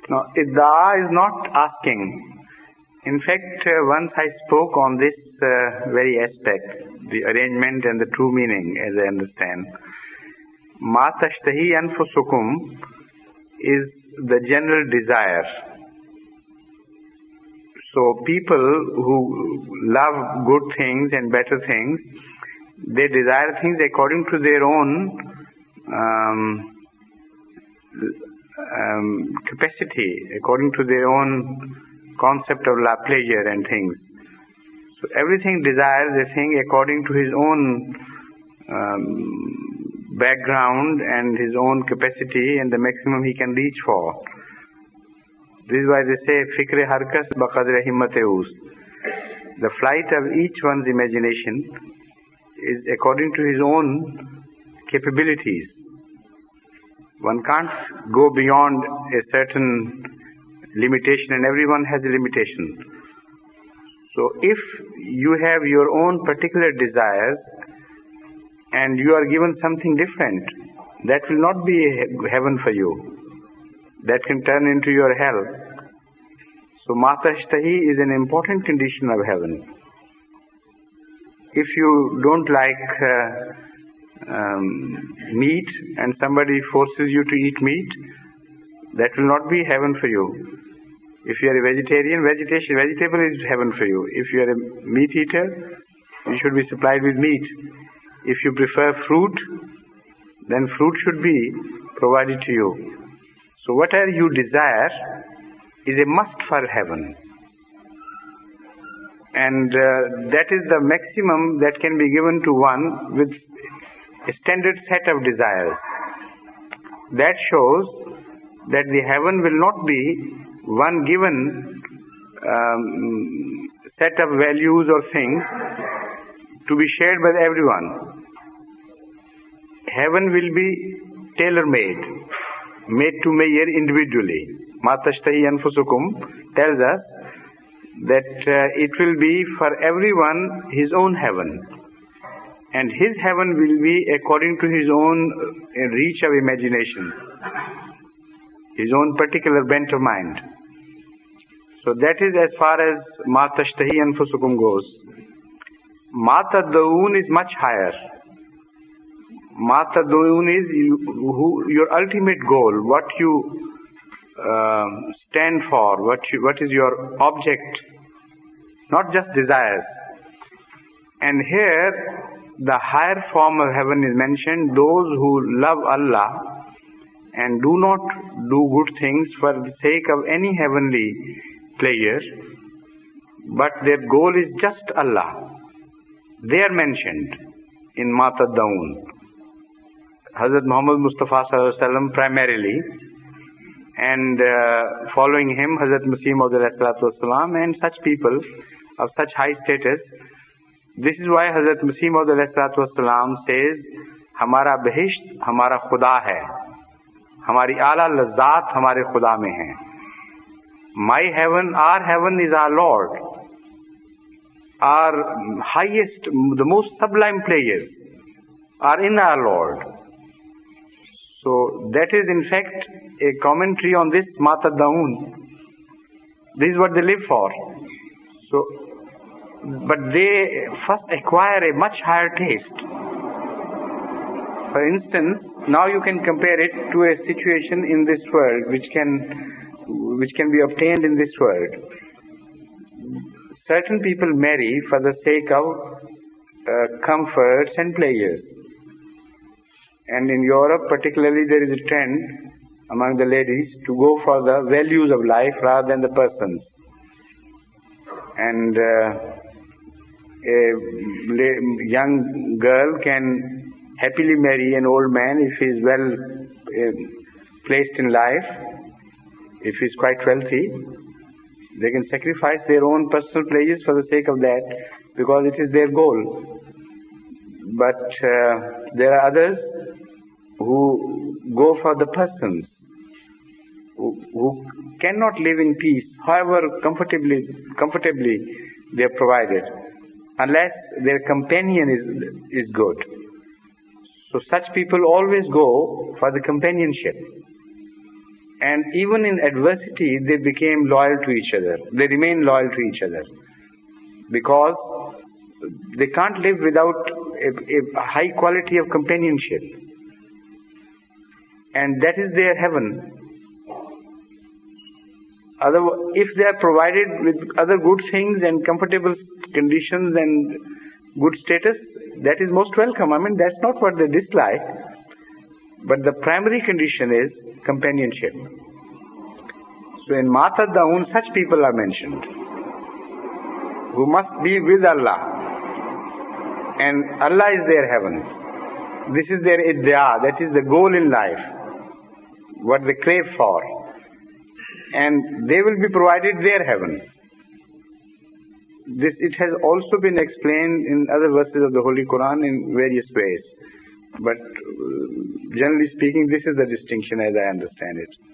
No, Iddaa is not asking. In fact, once I spoke on this very aspect, the arrangement and the true meaning, as I understand. Ma tashtahi anfusukum is the general desire. So people who love good things and better things, they desire things according to their own capacity, according to their own concept of love, pleasure and things. So everything desires a thing according to his own background and his own capacity and the maximum he can reach for. This is why they say, fikre harkas baqadre himmate us. The flight of each one's imagination is according to his own capabilities. One can't go beyond a certain limitation, and everyone has a limitation. So if you have your own particular desires and you are given something different, that will not be heaven for you. That can turn into your hell. So matashtahi is an important condition of heaven. If you don't like meat and somebody forces you to eat meat, that will not be heaven for you. If you are a vegetarian, vegetable is heaven for you. If you are a meat eater, you should be supplied with meat. If you prefer fruit, then fruit should be provided to you. So whatever you desire is a must for heaven. And that is the maximum that can be given to one with a standard set of desires. That shows that the heaven will not be one given set of values or things to be shared by everyone. Heaven will be tailor-made, made to measure individually. Matashtahi anfusukum tells us that it will be for everyone his own heaven. And his heaven will be according to his own reach of imagination, his own particular bent of mind. So that is as far as ma tashtahi anfusukum goes. Ma tad'un is much higher. Ma tad'un is your ultimate goal, what you stand for, what is your object, not just desires. And here the higher form of heaven is mentioned, those who love Allah and do not do good things for the sake of any heavenly pleasure, but their goal is just Allah. They are mentioned in Ma Tad'un. Hazrat Muhammad Mustafa Sallallahu Alaihi Wasallam primarily, and following him Hazrat Masih Maud Wasallam and such people of such high status. This is why Hazrat Masih Maud Wasallam says, Hamara Bahisht, Hamara Khuda hai. Hamari Ala Lazzat, Hamare Khuda mein hai. My heaven, our heaven is our Lord. Our highest, the most sublime pleasures are in our Lord. So that is in fact a commentary on this Ma Tad'un. This is what they live for. So, but they first acquire a much higher taste. For instance, now you can compare it to a situation in this world which can be obtained in this world. Certain people marry for the sake of comforts and pleasures. And in Europe particularly there is a trend among the ladies to go for the values of life rather than the persons. And a young girl can happily marry an old man if he is well placed in life, if he is quite wealthy. They can sacrifice their own personal pleasures for the sake of that, because it is their goal. But there are others who go for the persons, who cannot live in peace, however comfortably they are provided, unless their companion is good. So such people always go for the companionship. And even in adversity, they became loyal to each other. They remain loyal to each other. Because they can't live without a high quality of companionship. And that is their heaven. If they are provided with other good things and comfortable conditions and good status, that is most welcome. I mean, that's not what they dislike. But the primary condition is companionship. So in Mata Daun, such people are mentioned, who must be with Allah. And Allah is their heaven. This is their iddia, that is the goal in life, what they crave for. And they will be provided their heaven. It has also been explained in other verses of the Holy Quran in various ways. But generally speaking, this is the distinction as I understand it.